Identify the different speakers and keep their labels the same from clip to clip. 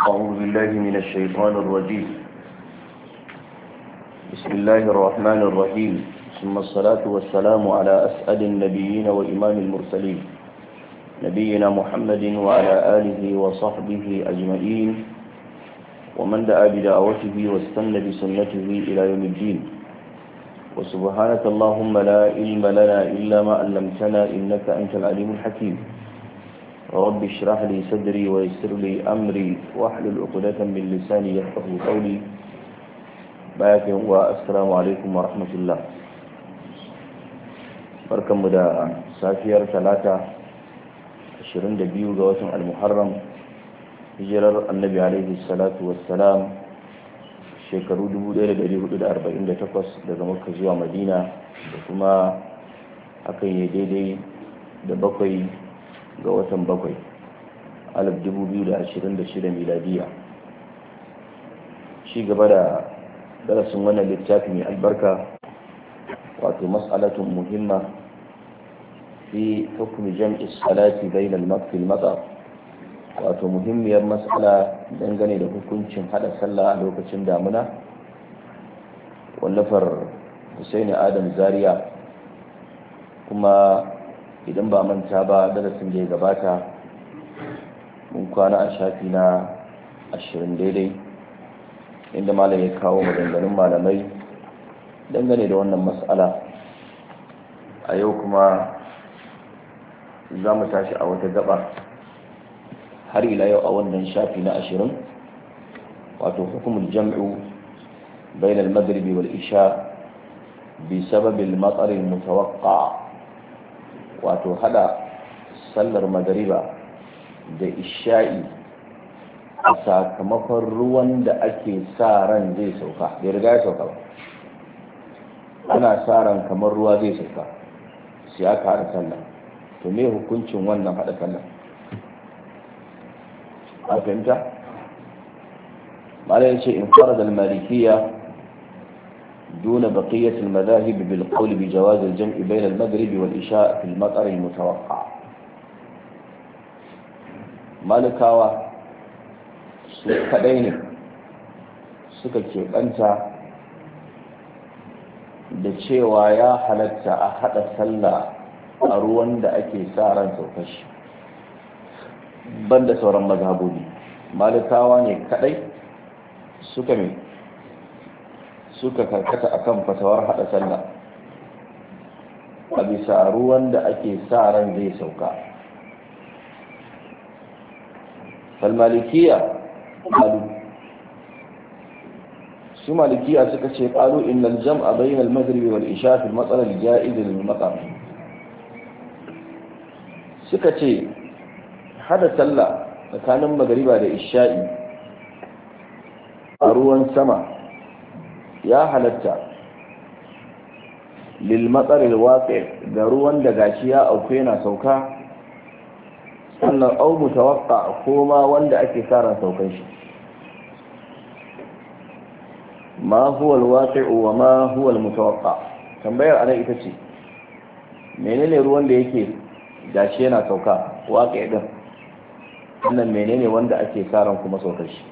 Speaker 1: أعوذ بالله من الشيطان الرجيم. بسم الله الرحمن الرحيم. ثم الصلاة والسلام على أسعد النبيين وإمام المرسلين نبينا محمد وعلى آله وصحبه أجمعين ومن دعا بدعوته واستنى بسنته إلى يوم الدين. وسبحانك اللهم لا علم لنا إلا ما علمتنا إنك أنت العليم الحكيم. رب اشرح لي صدري ويسر لي أمري واحلل عقدة من لساني يفقهوا قولي. والسلام عليكم ورحمة الله. barkanmu da safiyar talata 22 ga watan al-muharram hijirar annabi alaihi salatu wassalam shekaru 1448 daga makka zuwa madina da kuma hakan ya daidai da 7 ga watan 7 2026 miladiya. Ci gaba da darasin wannan littafi mai albarka wato mas'alatun muhimma fi hukmi jam'i salati bayna al-maqfi al-matar, wato muhimmiyar mas'ala dangane da hukuncin hada sallah a lokacin damuna, wallafar Husaini Adam Zaria. Kuma idan ba manta ba darasin da ya gabata mun kwana a shafi na 20 daidai, inda malam ya kawo maganganun malamai dangane da wannan mas'ala. A yau kuma za mu tashi a wata gaba har ila yau a wannan shafi na 20, wato hukumul jam'u bain al-maghrib wal isha bi sabab al-matar al-mutawaqqa, wato hada sallar magariba da isha'i a sakamakon ruwan da ake sa ran zai sauka, bai riga ya sauka ba, ana sa ran kamar ruwa zai sauka sai aka hada sallah. To me hukuncin wannan hada sallah? a fahimta? malai yace in farada al-malikiyya duna baqiyat al-madahib bil qawl bi jawaz al-jam' bayna al-maghrib wal isha fi al-matar al-mutawaqqa. malikawa su kadai ne suka keɓanta da cewa ya halatta a haɗa sallah a ruwan da ake sa ran saukar shi, banda sauran mazhabobi. malikawa ne kadai suka karkata akan fatawar haɗa sallah a bisa ruwan da ake sa ran zai sauka. falmalikiya su malikiya suka ce qalu innal jam'a bayna al-maghrib wal isha fi al-matar al-ja'iz lil-matar. suka ce hada sallah tsakanin magriba da isha'i a ruwan sama ya halatta lil-matar al-waqi' da ruwan da gashi ya auku yana sauka, sannan au mutawaqqa ko ma wanda ake sa ran saukan shi. ma huwa alwaqi'u wa ma huwa almutawaqqa. tambayar anan ita ce menene ruwan da yake gashi yana sauka waqi' din, wannan menene wanda ake karan kuma saukar shi.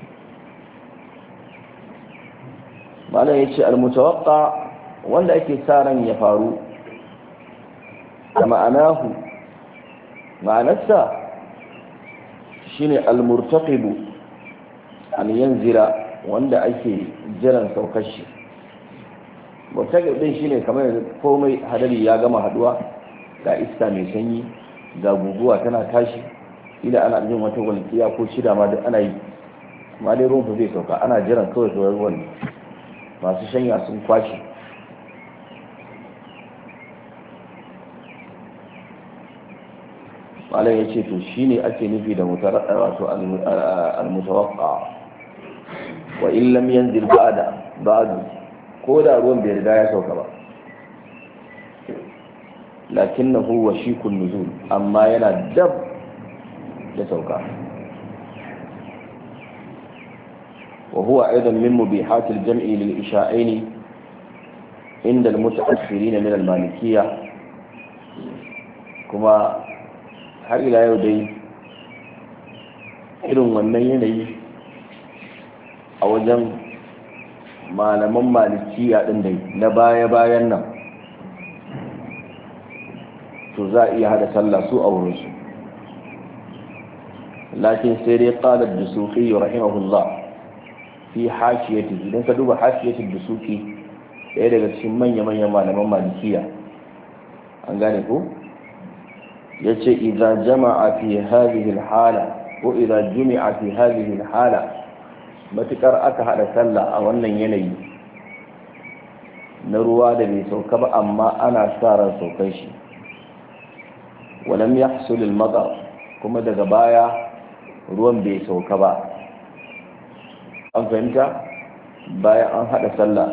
Speaker 1: malam yace almutawaqqa wanda ake karan ya faru da ma'anarsa shine almurtaqibu an yanzira, wanda ake jiran saukar shi. murtaqib din shine kamar komai hadari ya gama haduwa, ga iska mai sanyi, ga guguwa tana tashi, ila ana jin wata walƙiya ko shida ma duk ana yi, amma dai ruwan zai sauka, ana jiran kawai sauran ruwan. masu shanya sun kwashi. malam ya ce to shine ake nufi da wato al-mutawaqqa. wa in lam yanzil ba'du, ko da ruwan bai riga ya sauka ba, lakinnahu washikun nuzul, amma yana dab da sauka. wa huwa aidan min mubihat al-jam'i lil isha'ain inda al-mutaakhirin min al-malikiyya. kuma har ila yau dai irin wannan yanayi a wajen malaman malikiya din dai na baya-bayan nan to za a iya hada sallah su a wurinsu. lakin sai dai qala ad-dusuqi rahimahullah fi hashiyati, idan ka duba hashiyati ad-dusuqi ɗaya daga cikin manya-manyan malaman malikiya, an gane ko yace idza jama'a fi hadhihi al-hala ko idza jumi'a fi hadhihi al-hala, matukar aka hada sallah a wannan yanayi na ruwa da bai sauka ba amma ana sa ran saukan shi, walam yahsul al-madar, kuma daga baya ruwan bai sauka ba, an fahimta, bayan an hada sallah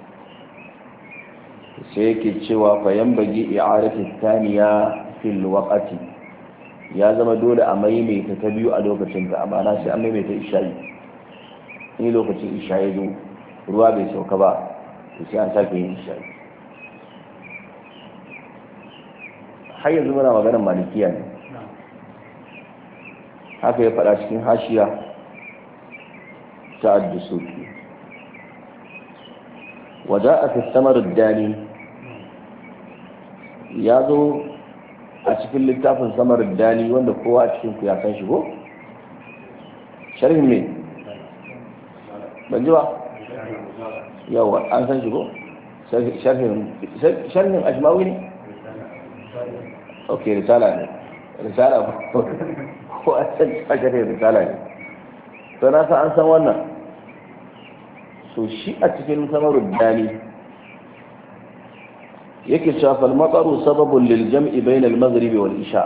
Speaker 1: sai yake cewa fa yanbaghi i'adatu thaniya fil waqti, ya zama dole a maimaita ta biyu a lokacin ta, amma na sai an maimaita isha'i. Ni lokacin isha'i zo ruwa bai sauka ba to sai an sake yin isha'i. har yanzu muna maganar malikiya ne, haka ya faɗa cikin hashiya ta ad-dusuki. waja'a fi samar ad-dani, ya zo a cikin littafin samar ad-dani wanda kowa a cikin ku ya san shi ko sharhin me ban ji ba yawa an san shi ko sharhin ajmawi ne, ok risala ne, risala ko a san sharhin risala ne, to na san an san wannan. so shi a cikin samarud dani yake cewa fal mataru sababun lil jam'i bayna al maghrib wal isha,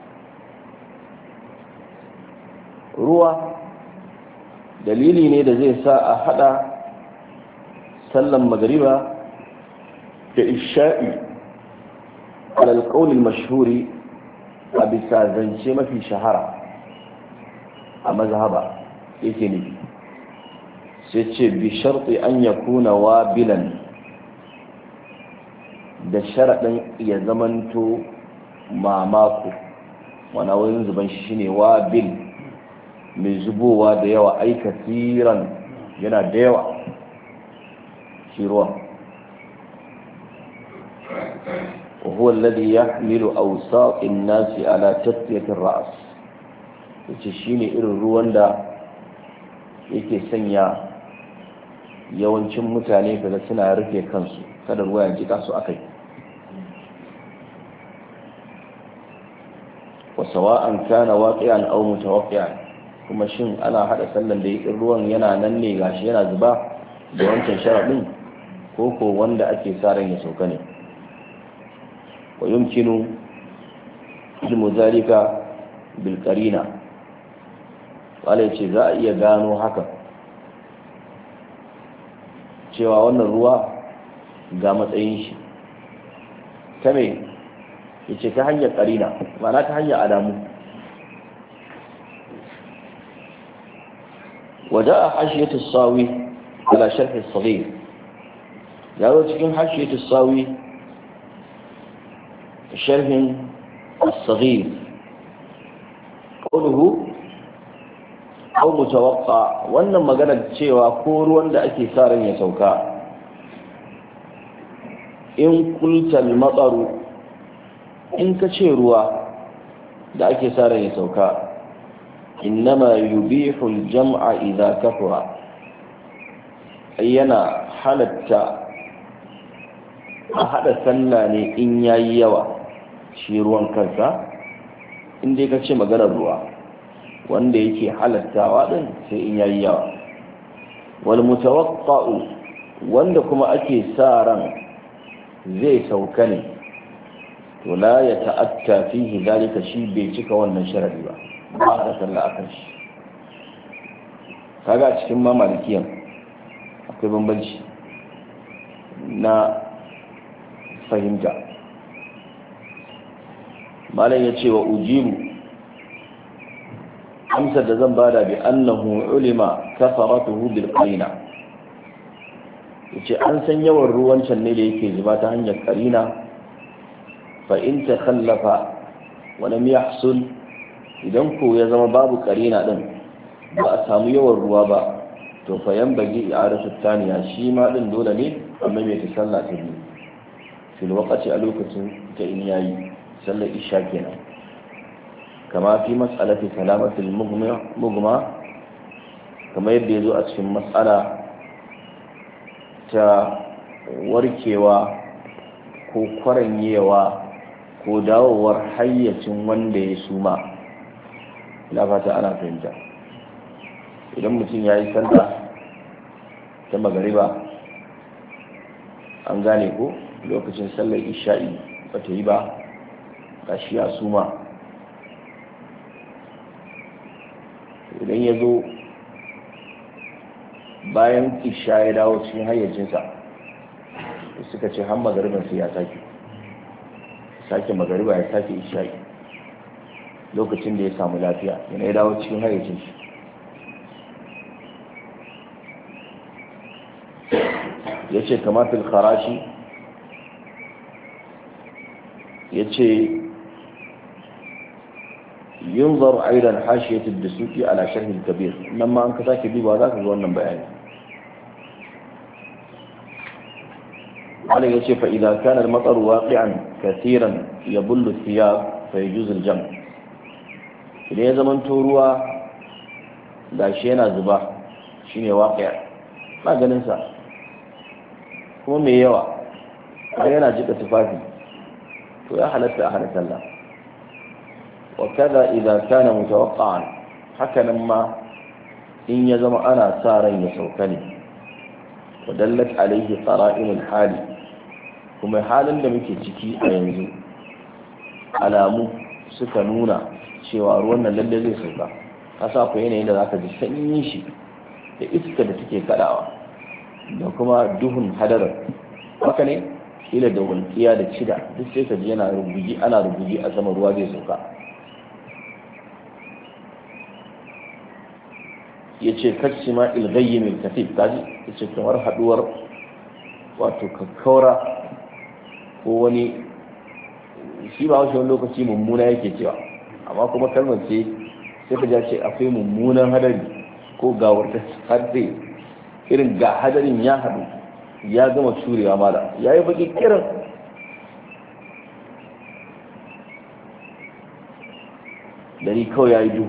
Speaker 1: ruwa dalili ne da zai sa a hada sallan magriba da isha'i ala al qawl al mashhuri, a bisa zance mafi shahara a mazhaba yake ne, sai ce bi sharti an yakuna wabilan, da sharaɗin ya zamanto mamako, wana wurin zuban shi shine wabil, mai zubowa da yawa, ai kasiran yana da yawa shi ruwan. wa huwa alladhi yahmilu awsaqin nasi ala tasfiyati ar-ra's, yace shine irin ruwan da yake sanya yawancin mutane kaga suna rufe kansu kada ruwa ya jika su akai. wa sawa'an kana waqi'an aw mutawaqqi'an, kuma shin ana hada sallan da yake ruwan yana nan ne gashi yana zuba da wancan sharadin ko wanda ake sa ran ya sauka ne. wa yumkinu ilmu zalika bil qarina, wala yace za a iya gano haka cewa wannan ruwa ga matsayin shi ta me yace ta hanyar qarina, ma'ana ta hanyar alamu. وجاء حاشية الصاوي على شرح الصغير، جاء cikin حاشية الصاوي شرح الصغير قوله أو متوقع، wannan maganar cewa ko ruwan da ake sa ran ya sauka, in qultal mataru, in ka ce ruwa da ake sa ran ya sauka, innama yubihu al-jam'a idha kafara, yana halatta a hada sallah ne in yayi yawa shi ruwan kansa, in dai ka ce maganar ruwa wanda yake halattawa din sai in yayi yawa. wal mutawaqqa'u, wanda kuma ake sa ran zai sauka ne, to la ya ta'atta fihi dalika, shi bai cika wannan sharadi ba ba a sallah akan shi. kaga cikin mamalikiyan akwai bambanci na fahimta. malam ya ce wa ujibu, amsar da zan bada bi annahu ulima kafaratuhu bil qarina, yace an san yawan ruwan can ne da yake zuba ta hanyar qarina. fa in takhallafa wa lam yahsul, idan ko ya zama babu qarina din ba a samu yawan ruwa ba, to fa yanbaghi i'adatu thaniya shi ma din dole ne amma mai ta sallah ta biyu fil waqti a lokacin ta in yayi sallar isha kenan kama fi mas'alati salamati al-mughma kama yadda yazo a cikin mas'ala ta warkewa ko kwaranyewa ko dawowar hayyacin wanda ya suma. Ina fata ana fahimta. Idan mutum ya yi sallah ta magariba an gane ko lokacin sallar isha'i ba ta yi ba gashi ya suma, idan ya zo bayan isha ya dawo cikin hayyacinsa suka ce har magariban sai ya sake magariba ya sake isha'i lokacin da ya samu lafiya yana ya dawo cikin hayyacin shi. Ya ce kama fil kharashi ya ce yunzar aidan hashiyatul dasuki ala sharh al-kabir nan ma an ka sake duba za ka ga wannan bayani. wala yace fa idza kana al-matar waqi'an katiran yabullu thiyab fa yajuz al-jam' idan ya zaman to ruwa gashi yana zuba shine waqi'a ba ganin sa kuma mai yawa har yana jika tufafi to ya halatta a hana sallah. wa kada idza kana mutawaqqa'an hakanan ma in ya zama ana sa ran ya sauka ne wa dallat alayhi qara'in al-hali kuma halin da muke ciki a yanzu alamu suka nuna cewa ruwan nan lalle zai sauka. kasa ku yanayin da zaka ji sanyin shi da iska da take kadawa da kuma duhun hadarar haka ne kila da walƙiya da cida duk sai ka ji yana rubuji ana rubuji a sama ruwa zai sauka. ya ce kacci ma ilgayyi mai kafif kaji ya ce kamar haduwar wato kakkaura ko wani shi ba wasu wani lokaci mummuna yake cewa amma kuma kalmar ce sai ka ce akwai mummunan hadari ko gawar ta hadari irin ga hadarin ya haɗu ya gama curewa mala ya yi baki kiran dari kawai ya yi duhu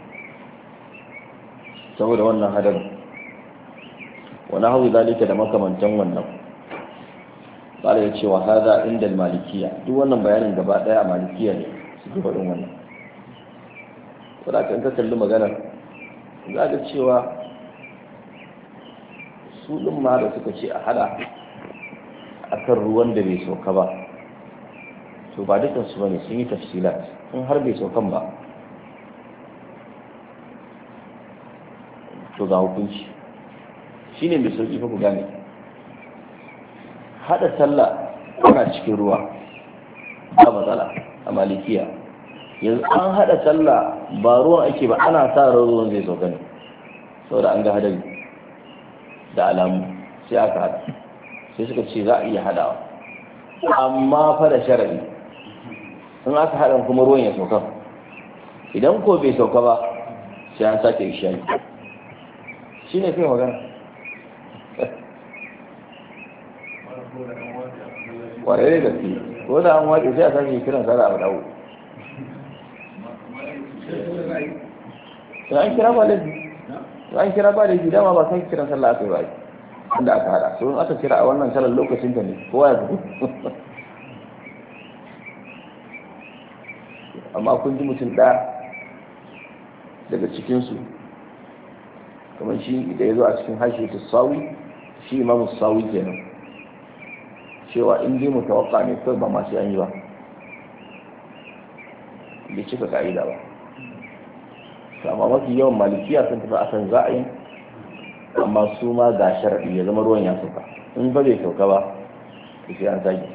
Speaker 1: saboda wannan hadarin wani hau zalika da makamantan wannan bala ya ce wa haza inda malikiya duk wannan bayanin gaba daya a malikiya ne su ji faɗin wannan wadda kan ka kalli maganar za ga cewa su ɗin ma da suka ce a hada a kan ruwan da bai sauka ba to ba dukansu ba ne sun yi tafsilat in har bai saukan ba to ga hukunci shi ne mai sauƙi fa ku gane hada sallah ana cikin ruwa ba matsala a malikiya yanzu an hada sallah ba ruwan ake ba ana sa ruwan zai sauka ne saboda an ga hadari da alamu sai aka hada sai suka ce za a iya hadawa amma fa da sharadi in aka hada kuma ruwan ya sauka idan ko bai sauka ba sai an sake ishari shi ne kai magana kwarai da gaske ko da an wace sai a sake kiran sada a dawo an kira ba laifi an kira ba laifi dama ba san kiran sallah aka yi ba inda aka hada so in aka kira a wannan sallar lokacin ta ne kowa ya fito amma kun ji mutum ɗaya daga cikinsu kamar shi da ya zo a cikin hashi ta sawi shi imamu sawi kenan cewa in dai mutawakka ne kawai ba masu yanyi ba bai cika ka'ida ba amma mafi yawan malikiya sun tafi akan za a yi amma su ma ga sharaɗi ya zama ruwan ya sauka in ba bai sauka ba to sai an zagi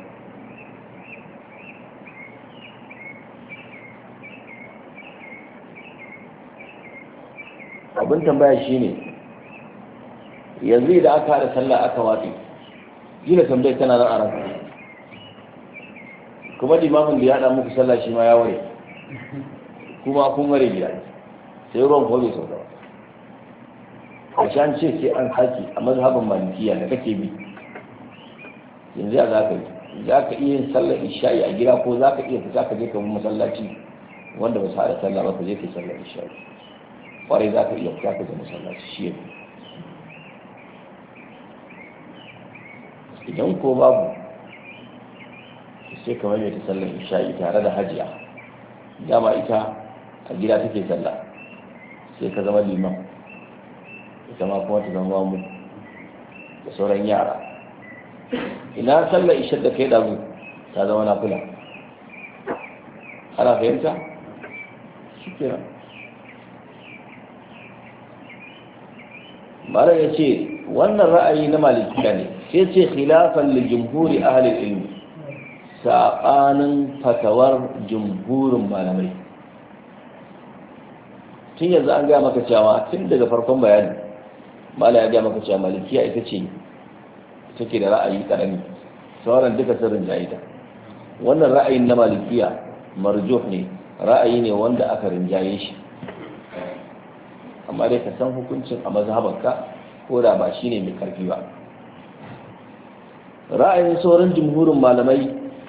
Speaker 1: abin tambaya shine yanzu idan aka haɗa sallah aka watsi gina tambayar tana nan a ranka kuma limamin da ya haɗa muku sallah shi ma ya ware kuma kun ware gida sai ruwan ko bai sauka ba kashi an ce sai an sake a mazhabin malikiya da kake bi yanzu ya za ka yi za ka iya yin sallar isha'i a gida ko za ka iya fita ka je ka bi masallaci wanda ba su haɗa sallah ba ka je ka yi sallar isha'i kwarai za ka iya fita ka je masallaci shi yafi idan ko babu sai ka maimaita sallar isha'i tare da hajiya dama ita a gida take sallah sai ka zama liman ita ma kuma ta zama mu da sauran yara ina sallar ishar da kai dazu ta zama nafila ana fahimta shi kenan mara ya ce wannan ra'ayi na malikiya ne sai ce khilafan li jumhuri ahli ilmi saɓanin fatawar jumhurin malamai tun yanzu an gaya maka cewa tun daga farkon bayani mala ya gaya maka cewa malikiya ita ce take da ra'ayi karami sauran duka sirrin jayita wannan ra'ayin na malikiya marjuh ne ra'ayi ne wanda aka rinjaye shi amma dai ka san hukuncin a mazhabanka ko da ba shine mai karfi ba ra'ayin sauran jumhurin malamai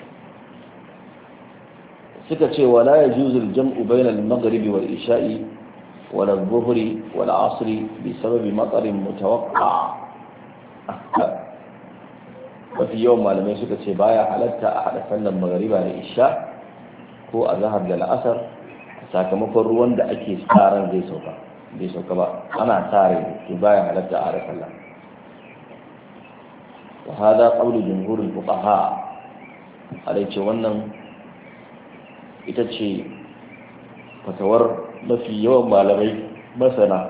Speaker 1: suka ce wala yajuzu al-jam'u bayna al-maghrib wal isha'i wal adh-dhuhri wal 'asri bi sababi matarin mutawaqqa mafi yawan malamai suka ce baya halatta a haɗa sallar magariba da isha ko a zahar da la'asar sakamakon ruwan da ake tsaron zai sauka bai sauka ba ana tsare to baya halatta a haɗa sallah wa hada qawlu jumhurul fuqaha alai ce wannan ita ce fatawar mafi yawan malamai masana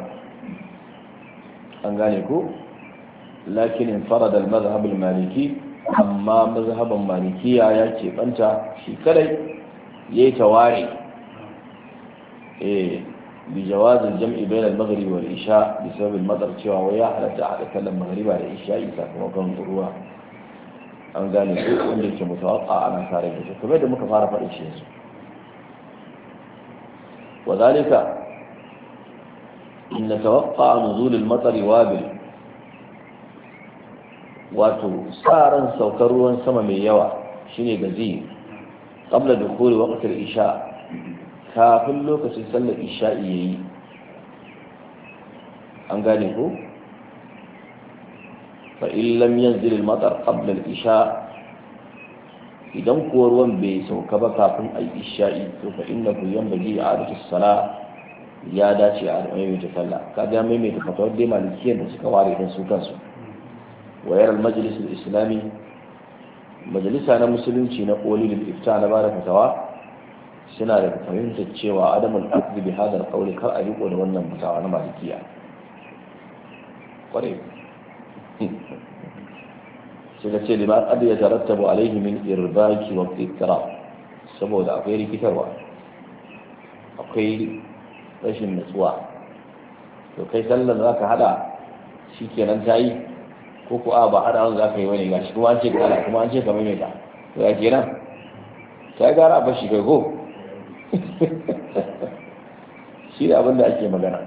Speaker 1: an gane ko lakin انفرد المذهب المالكي amma mazhaban malikiya ya keɓanta shi kadai yayi tawari bi jawazin jam'i bainal maghrib wal isha bi sabab al-madar cewa ya halatta a hada kallon maghriba da isha sakamakon ruwa an gane ko wanda ke mutawaqqa ana sare da shi kamar da muka fara faɗin shi yanzu وذلك إن توقع نزول المطر وابل wato tsarin saukar ruwan sama mai yawa shine gazi qabla dukhuli waqtil isha kafin lokacin sallar isha yayi an gane ko fa in lam yanzil al-matar qabla al-isha idan kuwa ruwan bai sauka ba kafin al-isha'i to fa innahu yanbaghi i'adatu as-salah ya dace a maimaita sallah kaga maimaita fatawar dai malikiyan da suka ware dan su kansu ويرى المجلس الإسلامي مجلسنا مسلمين نقول للإفتاء نبارك فتوى سنة فهمت الشيوى عدم الأخذ بهذا القول كأيوب ولونا متاع مالكية قريب سنة لما قد يترتب عليه من إرباك واضطراب سبو دا أقيري كتروى أقيري رشن نسوى وكي سلم ذاك هذا شيكي ننتهي ko ko a ba hada za ka yi wani gashi kuma an ce ka ala kuma an ce ka maimaita to ya kenan sai gara ba shi kai ko shi da abin da ake magana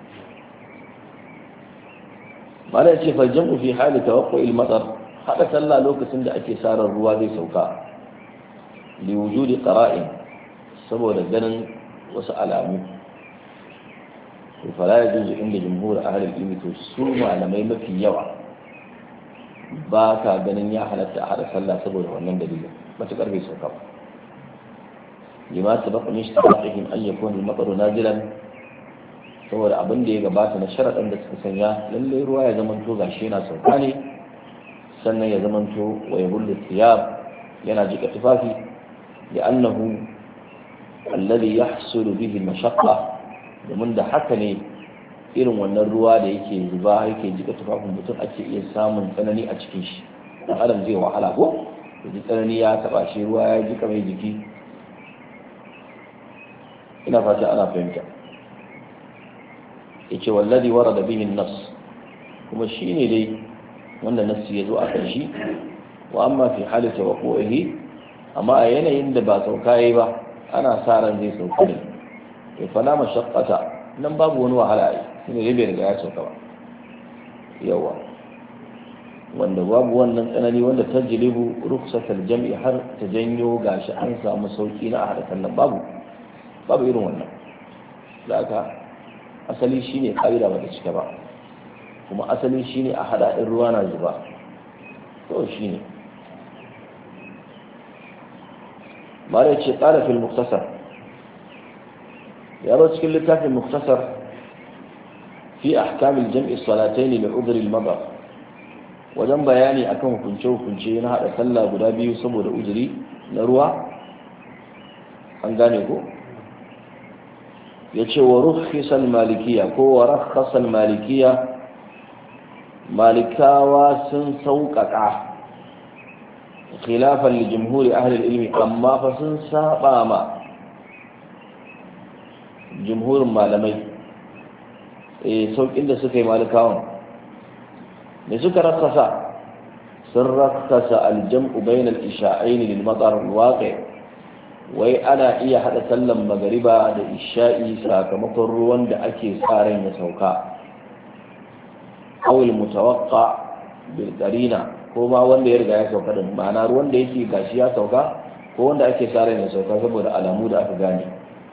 Speaker 1: mala ya ce fa jam'u fi hali tawaqqu'il matar hada sallah lokacin da ake sarar ruwa zai sauka li wujudi qara'in saboda ganin wasu alamu to fala yajuzu inda jumhur ahli al-ilmi to su malamai mafi yawa ba ka ganin ya halatta a haɗa sallah saboda wannan dalilin matuƙar bai sauka ba lima sabaq min ishtiqaqihim an yakuna al-mataru nazilan saboda abin da ya gabata na sharaɗin da suka sanya lalle ruwa ya zamanto gashi yana sauka ne sannan ya zamanto wa yabullu thiyab yana jika tufafi da annahu alladhi yahsulu bihi al-mashaqqa domin da haka ne irin wannan ruwa da yake zuba yake jika tufafin mutum ake iya samun tsanani a cikin shi dan adam zai wahala ko da ji tsanani ya taba shi ruwa ya jika mai jiki ina fata ana fahimta yace wallazi warada bihi an-nas kuma shine dai wanda nassi yazo akan shi wa amma fi halati waqihi amma a yanayin da ba sauka yayi ba ana sa ran zai sauka ne fa la mashaqqata nan babu wani wahala ai shine bai riga ya sauka ba yawa wanda babu wannan tsanani wanda tajlibu ruksatal jam'i har ta janyo gashi an samu sauki na a hada sallan babu irin wannan da aka asali shine ƙa'ida ba ta cika ba kuma asali shine a hada din ruwa na zuba to shine mare ce qala fil mukhtasar ya ro cikin littafin mukhtasar fi ahkam al-jam'i as-salatayn li udhr al-madar wajen bayani akan hukunce na hada sallah guda biyu saboda uzuri na ruwa an gane ko yace wa rukhsal malikiya ko wa rakhasal malikiya malikawa sun sauƙaƙa khilafan li jumhuri ahli ilmi amma fa sun saba ma jumhurin malamai sauƙin da suka yi malikawan me suka rakhasa sun rakhasa aljam'u bayna al-isha'ain lil matar al-waqi' wai ana iya hada sallan magariba da isha'i sakamakon ruwan da ake sa ran ya sauka awil mutawaqqa bil qarina ko ma wanda ya riga ya sauka da ma'ana ruwan da yake gashi ya sauka ko wanda ake sa ran ya sauka saboda alamu da aka gane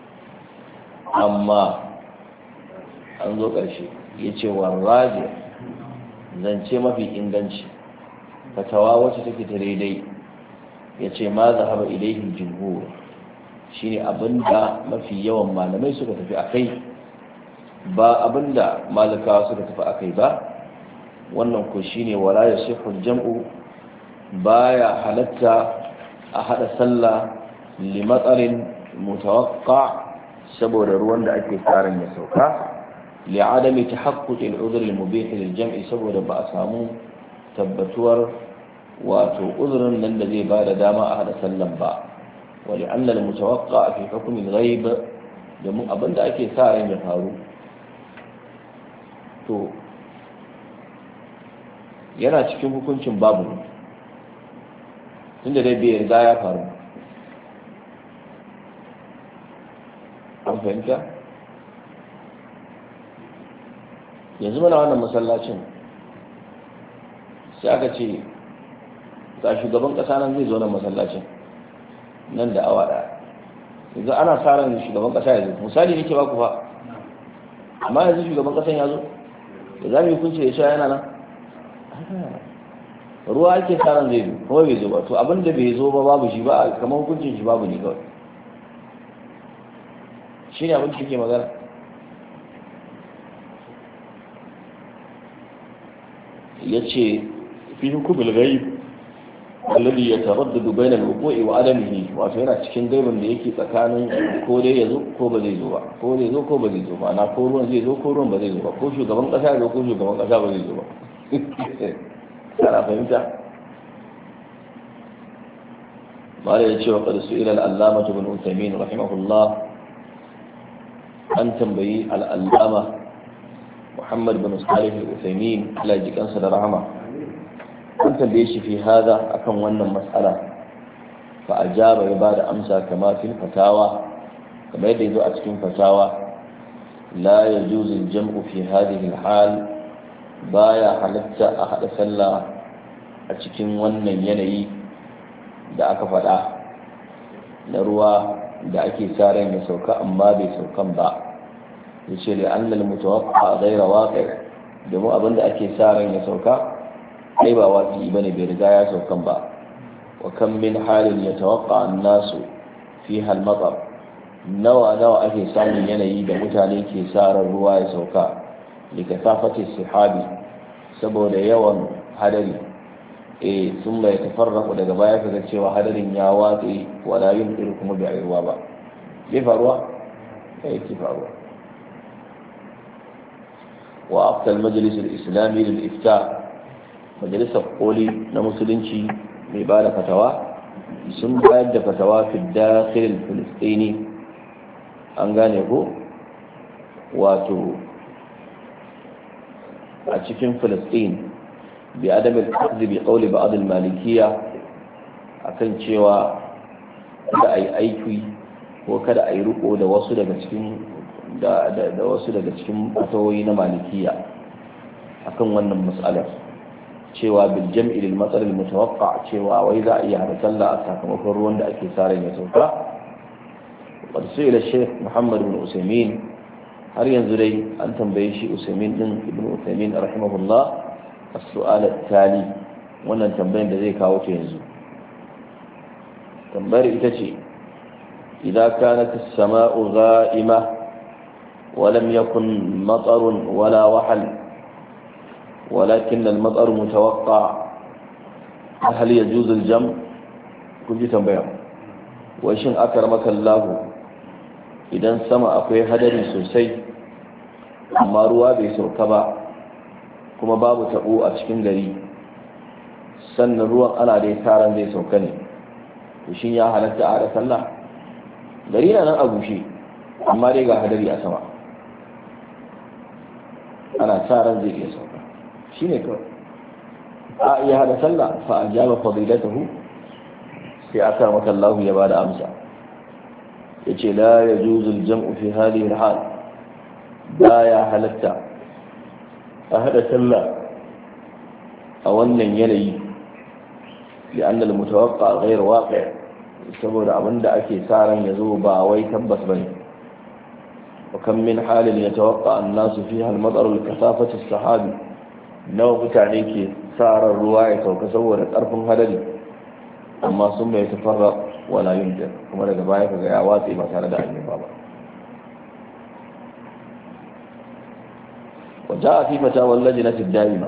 Speaker 1: amma an zo ƙarshe yace warraji zance mafi inganci fatawa wacce take ta daidai yace ma zahaba ilaihi jumhur shine abinda mafi yawan malamai suka tafi akai ba abinda malikawa suka tafi akai ba wannan ko shine wala yasihu jam'u baya halatta a hada sallah li matsarin mutawaqqa saboda ruwan da ake tsarin ya sauka li adami tahaqquq al-udhr al-mubih lil-jam'i saboda ba a samu tabbatuwar wato uzurin nan da zai bada dama a hada sallan ba ولأن المتوقع في حكم الغيب domin abin da ake sa ran ya faru to yana cikin hukuncin babu tunda dai bai riga ya faru an fahimta yanzu mana wannan masallacin sai aka ce ga shugaban kasa nan zai zo nan masallacin nan da awa daya yanzu ana sa ran shugaban kasa ya zo misali nake baku fa amma yanzu shugaban kasan ya zo da za mu yi kunce ya sha yana nan ruwa ake sa ran zai zo kuma bai zo ba to abin da bai zo ba babu shi ba kamar hukuncin shi babu ne kawai shi ne abin da ke magana ya ce fi hukumul ghaib alladhi yataraddadu bayna al-wuqu'i wa adamihi wato yana cikin gaibin da yake tsakanin ko dai yazo ko ba zai zo ba ko zai zo ko ba zai zo ba na ko ruwan zai zo ko ruwan ba zai zo ba ko shugaban kasa ya zo ko shugaban kasa ba zai zo ba kana fahimta mala ya ce wa qad su'ila al-allama ibn Uthaymeen rahimahullah an tambayi al-allama Muhammad bin Salih al-Uthaymeen Allah ya ji kansa da rahama an tambaye shi fi hada akan wannan mas'ala fa ajaba ya bada amsa kama fil fatawa kamar yadda yazo a cikin fatawa la yajuzu al-jam'u fi hadhihi al-hal baya halatta a hada sallah a cikin wannan yanayi da aka faɗa na ruwa da ake sa ran ya sauka amma bai saukan ba yace li anna al-mutawaqqa ghayra waqi' domin abinda ake sa ran ya sauka ai ba watsi bane bai riga ya saukan ba wa kam min halin yatawaqqa an-nasu fiha al-matar nawa ake samun yanayi da mutane ke sa ran ruwa ya sauka likafafati sihabi saboda yawan hadari sun mai tafarraku daga baya kaga cewa hadarin ya watsi wala yumtir kuma bai ruwa ba bai faruwa yake faruwa wa aftal majlis al-islami lil ifta majalisar koli na musulunci mai ba da fatawa sun bayar da fatawa fi dakhil filistini an gane ko wato a cikin filistin bi adam al-akhdh bi qawli ba'd al-malikiyya akan cewa kada ai aiki ko kada ai riko da wasu daga cikin da wasu daga cikin fatawoyi na malikiyya akan wannan mas'alar cewa bil jam'i lil matsal al mutawaqqa cewa wai za a iya hada sallah a sakamakon ruwan da ake sa ran ya sauka. Qad su'ila Sheikh Muhammad bin Usaimin, har yanzu dai an tambaye shi Usaimin din Ibn Usaimin rahimahullah as-su'al at-tali, wannan tambayar da zai kawo ta yanzu. tambayar ita ce idza kanat as-sama'u gha'ima wa lam yakun matarun wala wahal ولكن المطر متوقع هل يجوز الجمع؟ كنت تنبيه وإشن أكرمك الله إذا سمع أقوي هدري سوسي أما روا بيسو كبا كما باب تقو أتشكين غري سن روا أنا دي سارا دي سوكني وشين يا حلت آرة الله غرينا أنا أبو شي أما دي هدري أسمع أنا سارا دي سوكني shi ne kawai a iya hada sallah fa a jaba fadilatahu sai aka maka Allah ya bada amsa ya ce la ya juzul jam'u fi halihi hal ba ya halatta a hada sallah a wannan yanayi li'anna al-mutawaqqa ghayr waqi' saboda abinda ake sa ran yazo ba wai tabbas bane wa kam min halin yatawaqqa an-nasu fiha al-matar al-kasafati as-sahabi nawa mutane ke sa ran ruwa ya sauka saboda ƙarfin hadari amma sun bai tafarra wala yunta kuma daga baya kaga ya watse ba tare da annabi ba. Waja a fi fatawar lajinatin da'ima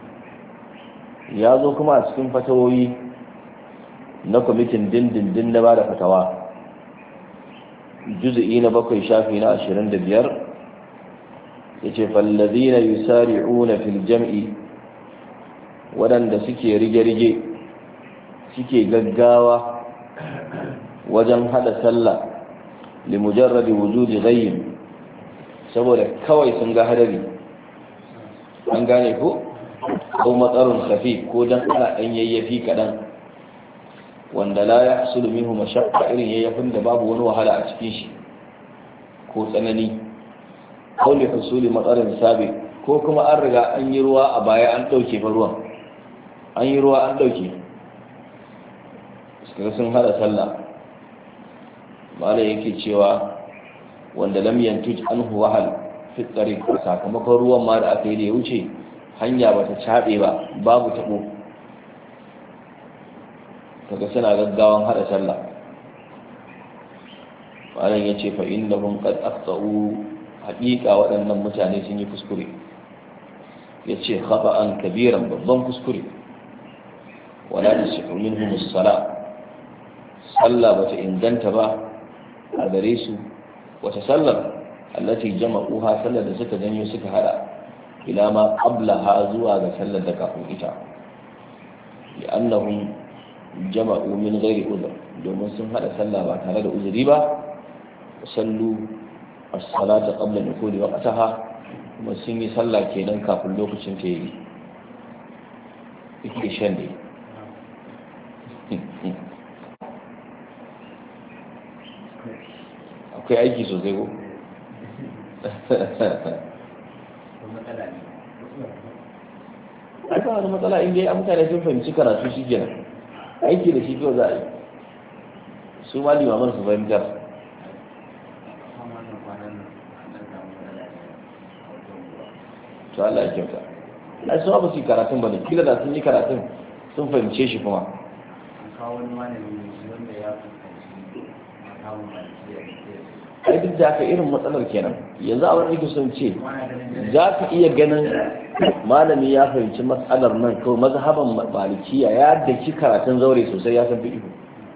Speaker 1: ya zo kuma a cikin fatawoyi na kwamitin dindindin na ba da fatawa juz'i na 7 shafi na 25 yace fallazina yusari'una fil jam'i wadanda suke rige-rige suke gaggawa wajen hada sallah li mujarradi wujudi ghayyin saboda kawai sun ga hadari an gane ko matsarun khafi ko dan ana dan yayyafi kadan wanda la yahsulu minhu mashaqqa irin yayyafin da babu wani wahala a cikin shi ko tsanani kauli fasuli matsarin sabi ko kuma an riga an yi ruwa a baya an ɗauke fa ruwan an yi ruwa an ɗauke suka sun hada sallah mala yake cewa wanda lam yantuj anhu wahal fi tsari sakamakon ruwan ma da aka yi da ya wuce hanya bata caɓe ba babu taɓo kaga suna gaggawan hada sallah malam yace fa innahum qad aqta'u haƙiƙa waɗannan mutane sun yi kuskure ya ce khata'an kabiran babban kuskure wala tasihu minhum as-sala sallah bata inganta ba a gare su wata sallar allati jama'uha sallar da suka janyo suka hada ila ma qablaha zuwa ga sallar da kafin ita li'annahum jama'u min ghairi udhr domin sun hada sallah ba tare da uzuri ba sallu as-salata qabla dukhuli waqtaha kuma sun yi sallah kenan kafin lokacin ta yi yake shan ne akwai aiki sosai ko ai ba wani matsala in dai mutane sun fahimci karatu shi kenan aiki da shi kawai za a yi su ma limaman su fahimtar to Allah ya kyauta ai su ba su karatun ba ne kila da sun yi karatun sun fahimce shi kuma ai duk da aka irin matsalar kenan yanzu a wani sun ce za ka iya ganin malami ya fahimci matsalar nan kawai mazhaban malikiya ya daki karatun zaure sosai ya san fiqh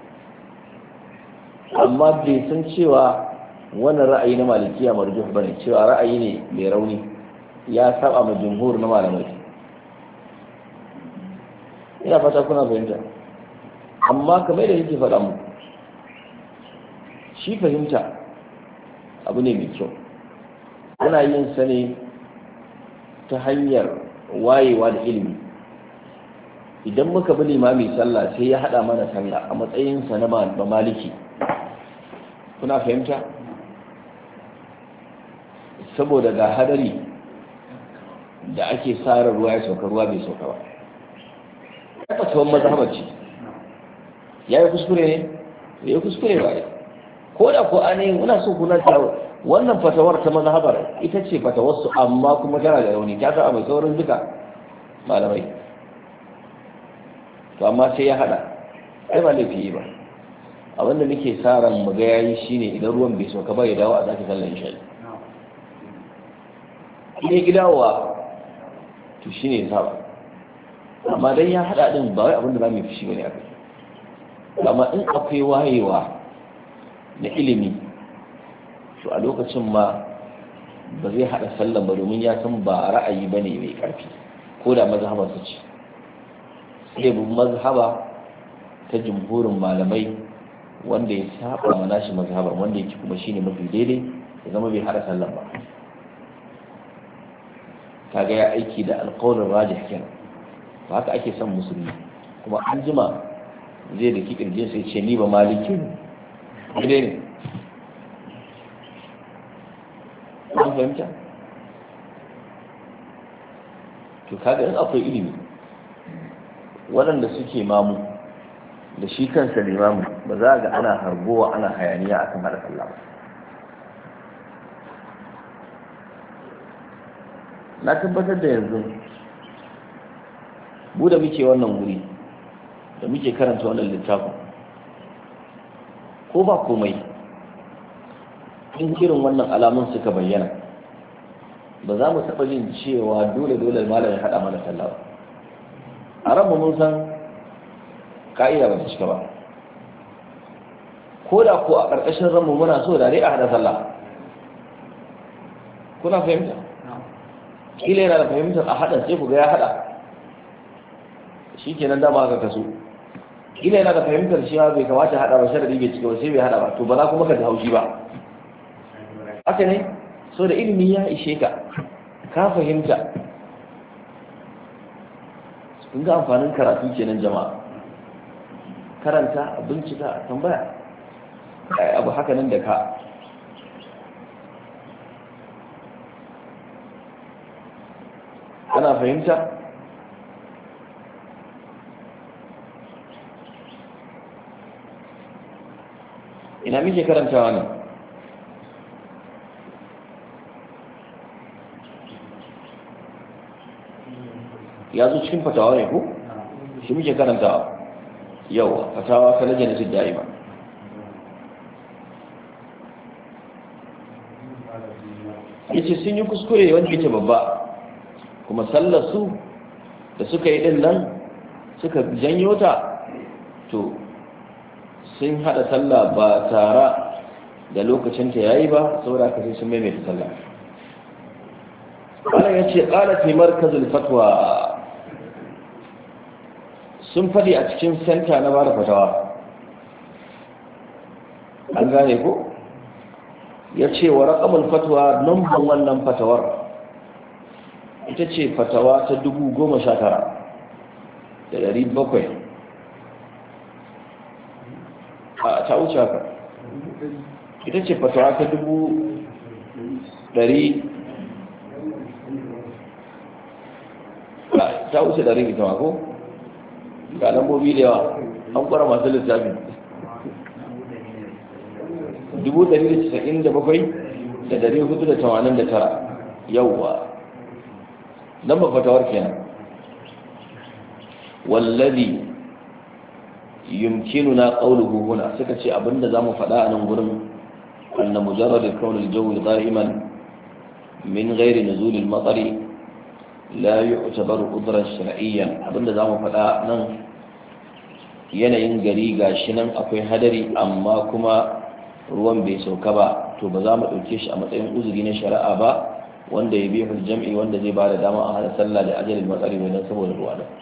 Speaker 1: amma bai san cewa wannan ra'ayi na malikiya marjuh bane cewa ra'ayi ne mai rauni ya saba ma jumhur na malamai ina fata kuna fahimta amma kamar da yake faɗa mu shi fahimta abu ne mai kyau ana yin sa ne ta hanyar wayewa da ilimi idan muka bi limami sallah sai ya haɗa mana sallah a matsayinsa na maliki kuna fahimta saboda ga hadari da ake tsara ruwa ya sauka ruwa bai sauka ba ya fatawan mazhabar ce ya yi kuskure ne ya yi kuskure ba ne ko da ko an yi muna so kuna cewa wannan fatawar ta mazhabar ita ce fatawarsu amma kuma tana da rauni ta sa mai saurin duka malamai to amma sai ya hada ai ba laifi ba abinda muke sa ran mu ga yayi shine idan ruwan bai sauka ba ya dawo a zaki sallar isha ne gidawa to shine ya saba amma dan ya hada din ba wai abinda za mu yi fushi bane akai amma in akwai wayewa na ilimi to a lokacin ma ba zai hada sallar ba domin ya san ba ra'ayi bane mai karfi ko da mazhabar su ce sai bu mazhaba ta jumhurin malamai wanda ya saba mana shi mazhabar wanda yake kuma shine mafi daidai ya zama bai hada sallar ba kaga ya aiki da alqawlin rajih kenan ba haka ake son musulmi kuma an jima zai da kirjin sai ce ni ba maliki ne ne an fahimta to kaga in akwai ilimi waɗanda suke mamu da shi kansa limamu ba za ga ana harbowa ana hayaniya akan hada sallah ba na tabbatar da yanzu mu da muke wannan wuri da muke karanta wannan littafin ko ba komai in irin wannan alamun suka bayyana ba za mu taɓa jin cewa dole malam ya haɗa mana sallah ba a ranmu mun san ka'ida ba ta cika ba ko da ko a ƙarƙashin ranmu muna so da dai a haɗa sallah kuna fahimta kila yana da fahimtar a haɗa sai ku ga ya haɗa shi kenan dama aka kaso kila yana da fahimtar shi bai kamata haɗa ba sharadi bai cika ba sai bai haɗa ba to ba za kuma ka ji haushi ba haka ne so da ilimi ya ishe ka ka fahimta kun ga amfanin karatu kenan jama'a karanta a bincika a tambaya abu haka nan da ka ana fahimta ina muke karantawa ne ya zo cikin fatawa ne ko shi muke karantawa yau fatawa ta lajina su da'ima yace sun yi kuskure wanda yake babba kuma sallar su da suka yi din nan suka janyo ta to sun hada sallah ba tare da lokacin ta yayi ba saboda haka sai sun maimaita sallah Allah ya ce qala fi markazul fatwa sun fadi a cikin center na bada fatawa an gane ko ya ce wa raqamul fatwa numban wannan fatawar ita ce fatawa ta 19,700 ta wuce haka ita ce fatawa ta 100,000 ta wuce 100 ita mako ga lambobi da yawa an kwara masu lissafi 197,489 yauwa nan ba fatawar kenan wallazi yumkinuna qawluhu huna suka ce abinda zamu faɗa a nan gurin anna mujarrad al-kawn al-jawi da'iman min ghairi nuzul al-matar la yu'tabaru qudran shar'iyyan abinda zamu faɗa nan yanayin gari gashi nan akwai hadari amma kuma ruwan bai sauka ba to ba za mu ɗauke shi a matsayin uzuri na shari'a ba wanda ya biyu jam'i wanda zai ba da dama a hada sallah da ajalin matsari mai don saboda ruwa da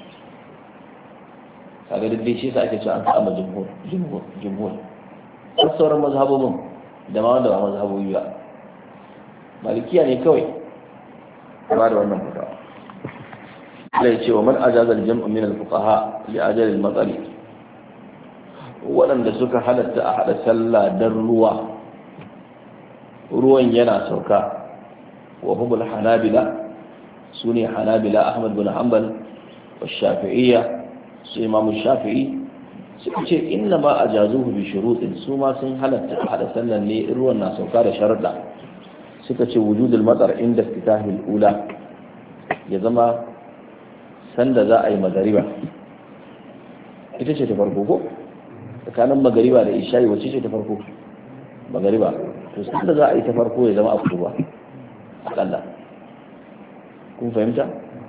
Speaker 1: kaga duk dai shi sa ake cewa an kama jumhur har sauran mazhabobin da ma wanda ba mazhabobi ba malikiya ne kawai ba da wannan fatawa Allah ya ce wa man ajaza al-jam'u min al-fuqaha li ajali al-matsari waɗanda suka halatta a hada sallah dan ruwan yana sauka wa humul hanabila sune hanabila ahmad bin hanbal wa shafi'iyya su imamu shafi'i suka ce inna ma ajazuhu bi shurutin su ma sun halatta hada sallan ne ruwan na sauka da sharuɗa suka ce wujudul matsar inda iftitahil ula ya zama sanda za a yi magariba ita ce ta farko ko tsakanin magariba da isha'i wacce ce ta farko magariba to sanda za a yi ta farko ya zama abu ba akalla kun fahimta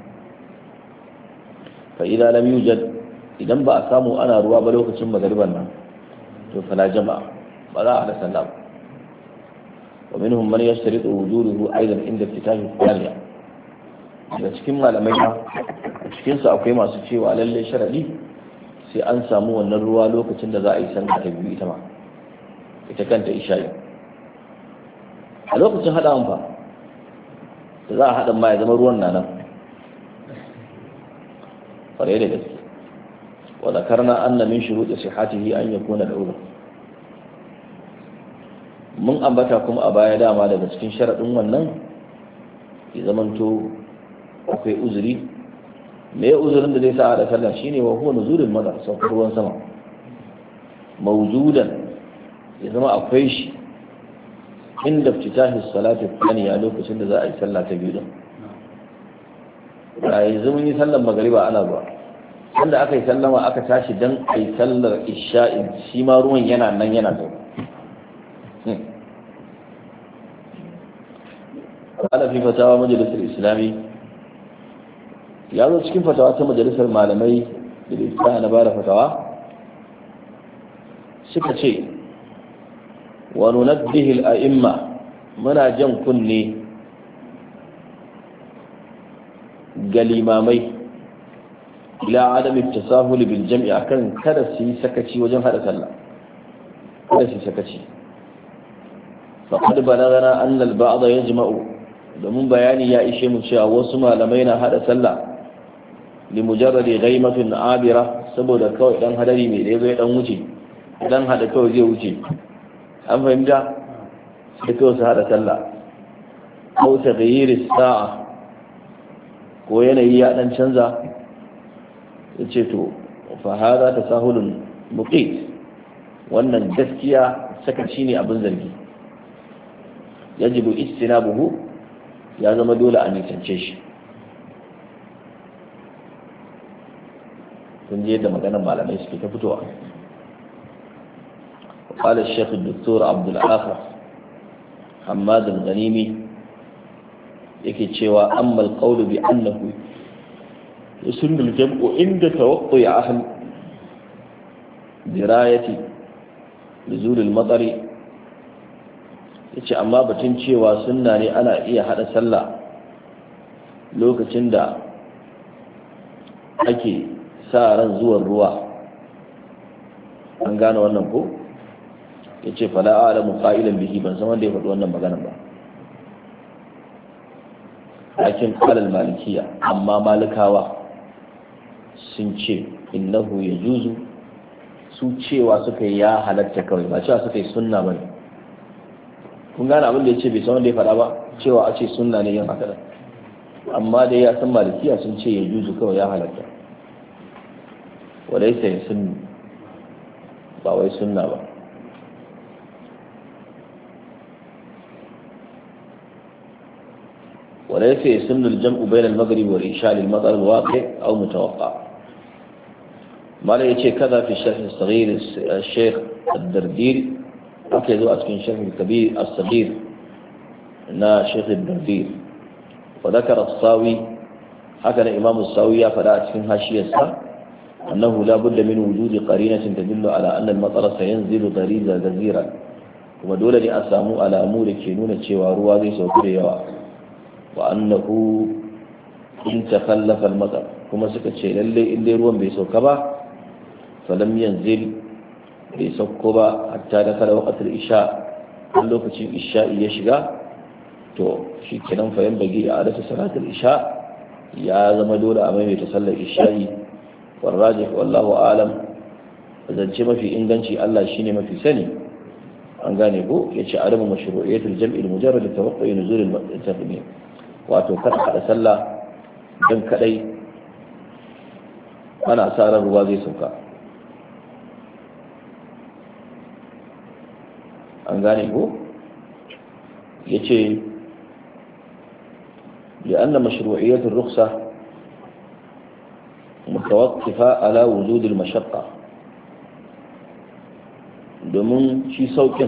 Speaker 1: fa idan lam yujad idan ba a samu ana ruwa ba lokacin magariban nan to fala jama'a ba za a da sallah ba wa minhum man yashtaritu wujuduhu aidan inda iftitahi thaniya daga cikin malamai a cikin su akwai masu cewa lalle sharadi sai an samu wannan ruwa lokacin da za a yi sallah ta biyu ita ma ita kanta isha'i a lokacin haɗawan fa da za a haɗa ma ya zama ruwan na nan ƙwarai da gaske wa zakarna anna min shuruɗi sihhatihi an yakuna al-udhr mun ambata kuma a baya dama daga cikin sharaɗin wannan ya zamanto akwai uzuri me uzurin da zai sa a da sallah shine wa huwa nuzulul madar saukar ruwan sama mawjudan ya zama akwai shi inda iftitahi salati thaniya lokacin da za a yi sallah ta biyu din da yanzu mun yi sallar magariba ana zuwa sanda aka yi sallama aka tashi dan a yi sallar isha'i shi ma ruwan yana nan yana zuwa قال في فتاوى مجلس الإسلامي ya zo cikin fatawa ta majalisar malamai da ita na bada fatawa suka ce wa nunabbihi al-a'imma muna jan kunne ga limamai ila adam at-tasahul bil jam'i akan kada su yi sakaci wajen hada sallah kada su yi sakaci faqad balagana anna al-ba'd yajma'u domin bayani ya ishe mu cewa wasu malamai na hada sallah li mujarradi ghaimatin abira saboda kawai dan hadari mai da zai dan wuce dan hada kawai zai wuce an fahimta sai kawai su hada sallah ko taghyir as-sa'a ko yanayi ya dan canza yace to fa hada tasahulun muqit wannan gaskiya sakaci ne abin zargi yajibu istinabuhu ya zama dole a nisance shi kun je da maganar malamai suke ta fitowa قال الشيخ الدكتور عبد العافى حماد الغنيمي yake cewa amma alqawlu bi annahu yusunnu al-jam'u inda tawaqqu'i ahl dirayati nuzul al-matari yace amma batun cewa sunna ne ana iya hada sallah lokacin da ake sa ran zuwan ruwa an gane wannan ko yace fala a'lamu qa'ilan bihi ban san wanda ya faɗi wannan magana ba lakin qala al-malikiyya amma malikawa sun ce innahu yajuzu su cewa suka yi ya halatta kawai ba cewa suka yi sunna bane kun gane abin da yace bai san wanda ya faɗa ba cewa a ce sunna ne yin haka amma dai ya san malikiya sun ce yajuzu kawai ya halatta walaysa yasunni ba wai sunna ba وليس يسن الجمع بين المغرب والعشاء للمطر الواقع أو متوقع ما لا يتشي كذا في الشرح الصغير الشيخ الدردير أكيد أسكن الشرح الكبير الصغير نا شيخ الدردير وذكر الصاوي هكذا إمام الصاوي فلا أسكن هاشية أنه لا بد من وجود قرينة تدل على أن المطر سينزل غريزا غزيرا ودولة لأسامو على أمور كينونة شواروا ذي سوكري وأنه إن تخلف المطر كما سكت شيء للي إن ruwan bai sauka ba فلم ينزل bai sauko ba hatta da kada waqtul isha a lokacin isha'i ya shiga to shikenan fa yan bagi a adatu salatul isha ya zama dole a maimaita sallar isha'i warrajih wallahu a'lam zance mafi inganci Allah shine mafi sani an gane ko yace adamu mashru'iyatul jam'i mujarrad tawaqqu'u nuzul al-taqdim wato kada hada sallah don kadai ana sa ran ruwa zai sauka. an gane ko yace لأن مشروعية الرخصة متوقفة على وجود المشقة domin shi saukin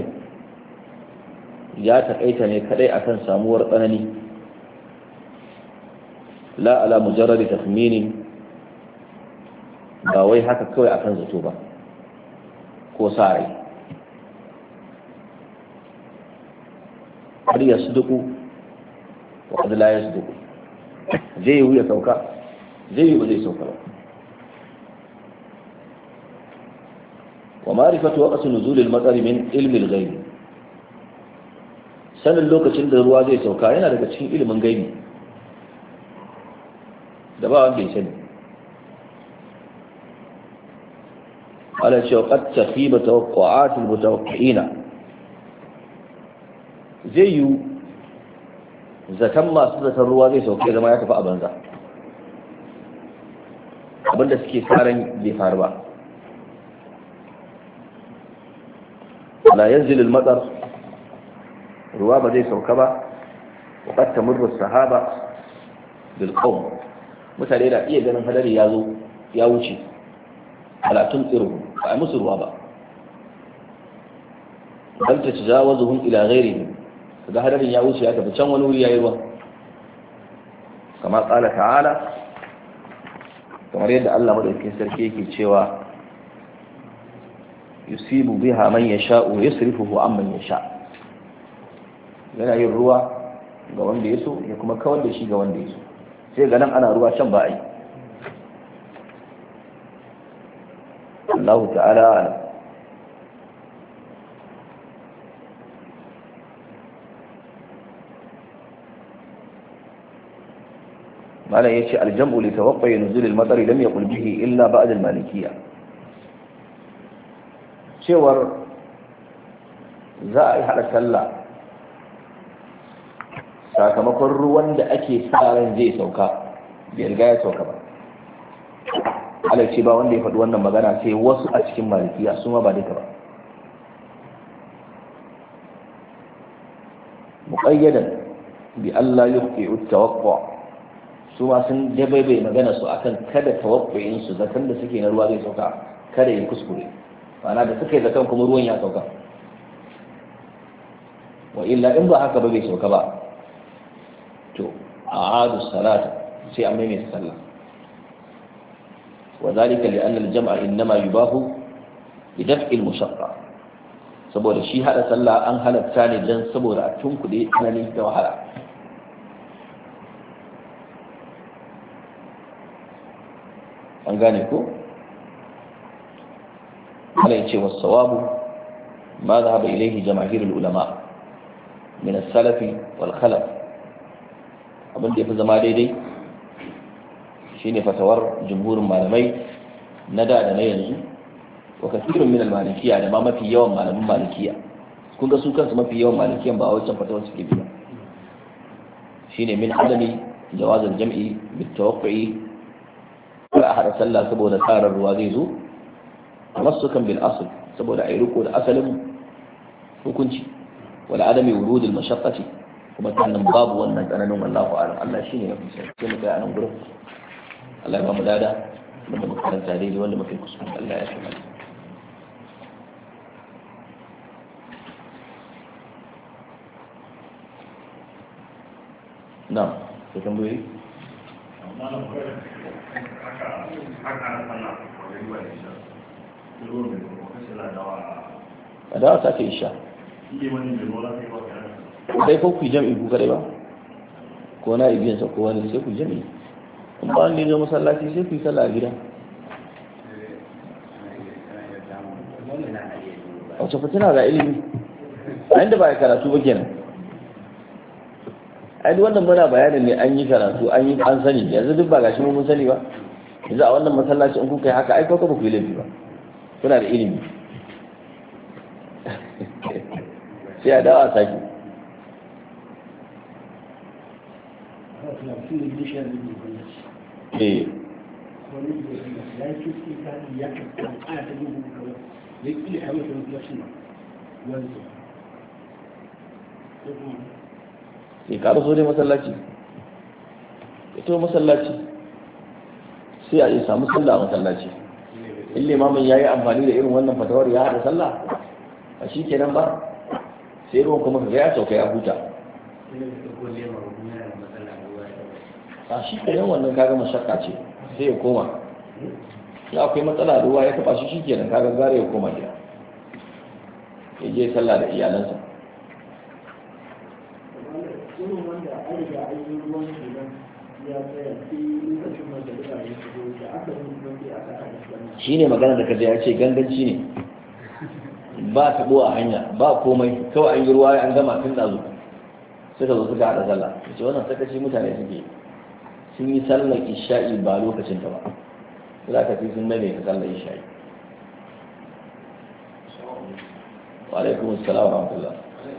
Speaker 1: ya taƙaita ne kadai akan samuwar tsanani la ala mujarradi takhmini ba wai haka kawai akan zato ba ko sa rai har ya suduku wa qad la yasduku zai yi ya sauka zai yi ba zai sauka ba. wa ma'rifatu waqti nuzul al-matar min ilmi al-ghaib sanin lokacin da ruwa zai sauka yana daga cikin ilimin gaibi da ba wanda ya sani. ala cewa qad takhiba tawaqqa'at al-mutawaqqi'ina zai yi zaton masu zaton ruwa zai sauke zama ya tafi a banza abinda suke tsarin bai faru ba. la yanzil al-matar ruwa ba zai sauka ba wa qad tamurru as-sahaba bil qawm mutane da iya ganin hadari ya zo ya wuce halatun tsiru ba a musu ruwa ba bal tajawazuhum ila ghayrihim ga hadarin ya wuce ya tafi can wani wuri yayi ruwa kama qala ta'ala kamar yadda Allah madaukakin sarki yake cewa yusibu biha man yasha'u yasrifuhu amman yasha yana yin ruwa ga wanda ya so ya kuma kawar da shi ga wanda ya so sai ga nan ana ruwa can ba a yi. Allah ta'ala malam yace aljam'u li tawaqqa nuzul al-matar lam yaqul bihi illa ba'd al-malikiyya cewar za a yi hada sallah sakamakon ruwan da ake sa ran zai sauka bai riga ya sauka ba. Allah ce ba wanda ya faɗi wannan magana sai wasu a cikin malikiya su ma ba duka ba. muqayyadan bi Allah yuqi'u at-tawaqqa su ma sun dabaibai magana su akan kada tawaqqu'in su zakan da suke na ruwa zai sauka kada ya kuskure ma'ana da suka yi zakan kuma ruwan ya sauka wa illa in ba haka ba bai sauka ba to a'adu salata sai an maimaita sallah wa zalika li anna al-jam'a innama yubahu bi daf'i al-mushaqqa saboda shi hada sallah an halatta ne dan saboda a tunkuɗe tsanani da wahala. an gane ko Allah ya ce was sawabu ma dhahaba ilayhi jamaahirul ulama min as-salaf wal khalaf abin da yafi zama daidai shine fatawar jumhurin malamai na da na yanzu wa kasirun min al-malikiyya da ma mafi yawan malaman malikiyya kun ga su kansu mafi yawan malikiyan ba a wancan fatawar suke bi ba shine min adami jawaz al-jam'i bit tawaqqu'i a hada sallah saboda tsarar ruwa zai zo tamassukan bil asl saboda ai riko da asalin hukunci wala adami wurud al mashaqqati kuma tannan babu wannan tsananin wallahu a'lam Allah shine mafi sai sai mu ga anan gurin Allah ya ba mu dada wanda muka karanta daidai wanda muke kuskure Allah ya shirya na'am sai tambayoyi a dawa ta ke isha dai ko ku jam'i ku kare ba ko na ibiyansa ko wani sai ku jam'i in ba wani zo masallaci sai ku yi sallah a gida a wace fitina ga ilimi a inda ba ya karatu ba kenan ai duk wannan muna bayanin ne an yi karatu an sani yanzu duk ba gashi mun sani ba yanzu a wannan masallaci in kuka yi haka ai kawai ba ku yi laifi ba kuna da ilimi sai a dawa saki
Speaker 2: mutum da gidan shi yana da gwamnati wani da ya ce sai ka ya karɓa ana ta yin kawai ya ƙi da hamar da masallacin nan
Speaker 1: sai ƙara so dai masallaci ito masallaci sai a yi samu sallah a masallaci in limamin ya yi amfani da irin wannan fatawar ya haɗa sallah a shi kenan ba sai ruwan kuma ka ya sauka ya huta a shi kenan wannan kaga mashakka ce sai ya koma ya akwai matsala ruwa ya taba shi kenan kaga gare ya koma gida ya je sallah da iyalansa shi ne magana da kaje ya ce ganganci ne ba taɓo a hanya ba komai kawai an yi ruwa an gama tun ɗazu suka zo suka haɗa sallah ce wannan sakaci mutane suke sun yi sallar isha'i ba lokacin ta ba za ka fi sun nane ta sallar isha'i wa alaikum assalam wa rahmatullah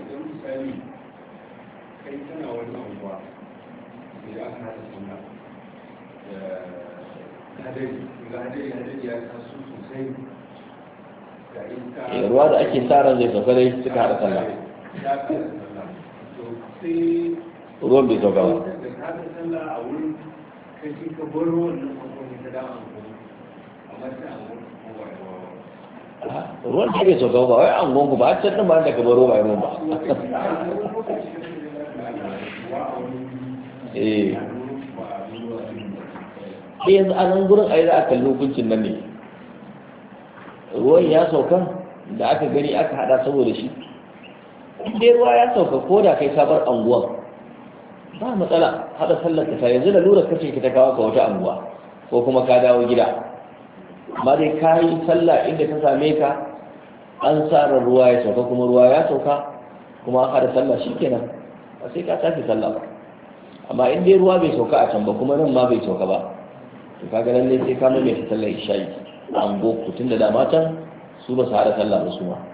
Speaker 3: kai tana wani abuwa da aka hada suna da hadari ya kasu sosai ga ita
Speaker 1: ruwa da ake sa ran zai sauka dai suka hada sallah ruwan bai sauka ba
Speaker 3: da ka hada sallah a wurin kashi ka bar wannan kwakwani ta dama amma ta
Speaker 1: ruwan da bai sauka ba wai an gonku ba a can ɗin ba da ka baro ba ruwan ba yanzu a nan gurin a yi za a kalli hukuncin nan ne ruwan ya saukan da aka gani aka hada saboda shi dai ruwa ya sauka ko da kai sabar anguwan ba matsala hada sallar ka yanzu da lura kace ki ta kawo ka wata anguwa ko kuma ka dawo gida amma dai ka yi sallah inda ka same ka an tsara ruwa ya sauka kuma ruwa ya sauka kuma aka hada sallah shikenan ba sai ka tafi sallah ba amma in dai ruwa bai sauka a can ba kuma nan ma bai sauka ba to kaga lalle sai ka mai sallar isha'i an goku tun da dama can su ba su hada sallah ba su ma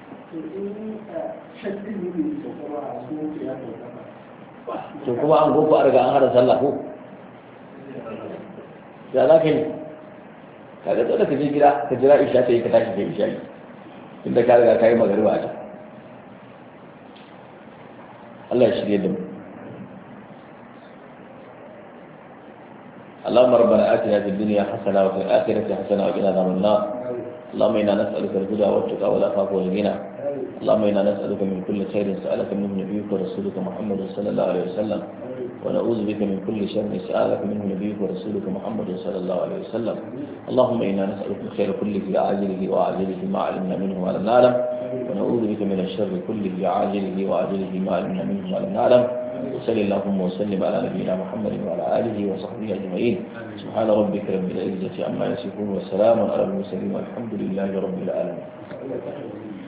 Speaker 1: to kuma an goku a riga an hada sallah ko ya za ka yi kaga dole ka je gida ka jira isha ta yi ka tashi ka yi isha'i tunda ka riga ka yi magariba a can Allah ya shirye da mu اللهم ربنا آتنا في الدنيا حسنة وفي الآخرة حسنة وقنا عذاب النار اللهم إنا نسألك الهدى والتقى والعفاف والغنى اللهم إنا نسألك من كل خير سألك منه نبيك ورسولك محمد صلى الله عليه وسلم ونعوذ بك من كل شر سألك منه نبيك ورسولك محمد صلى الله عليه وسلم اللهم إنا نسألك الخير كله عاجله وعاجله ما علمنا منه ولم نعلم ونعوذ بك من الشر كله عاجله وعاجله ما علمنا منه ولم نعلم وصلى اللهم وسلم على نبينا محمد وعلى آله وصحبه أجمعين سبحان ربك رب العزة عما يصفون وسلام على المرسلين والحمد لله رب العالمين